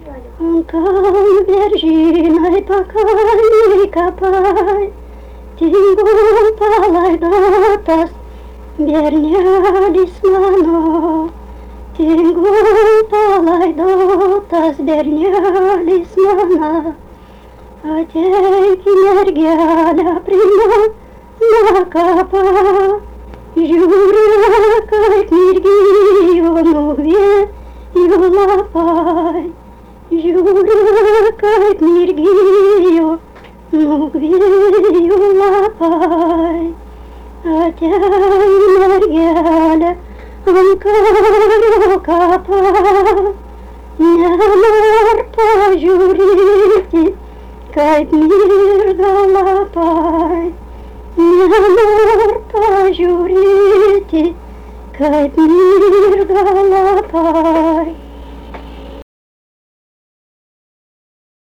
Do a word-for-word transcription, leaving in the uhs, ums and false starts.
Ant kalnų beržynai pakalniai kapai, tegul palaidotas bernelis mano, tegul palaidotas bernelis mano. Ateik į mergelę prie mano kapą, žiūriu, kaip mirgyjo nuvėjo lapai, žiūriu, kaip mirgyjo nuvėjo lapai. Ateik mergelė ant kario kapą, nenor pažiūrėti, kaip mirga lapai, nenor pažiūrėti, kaip mirga lapai.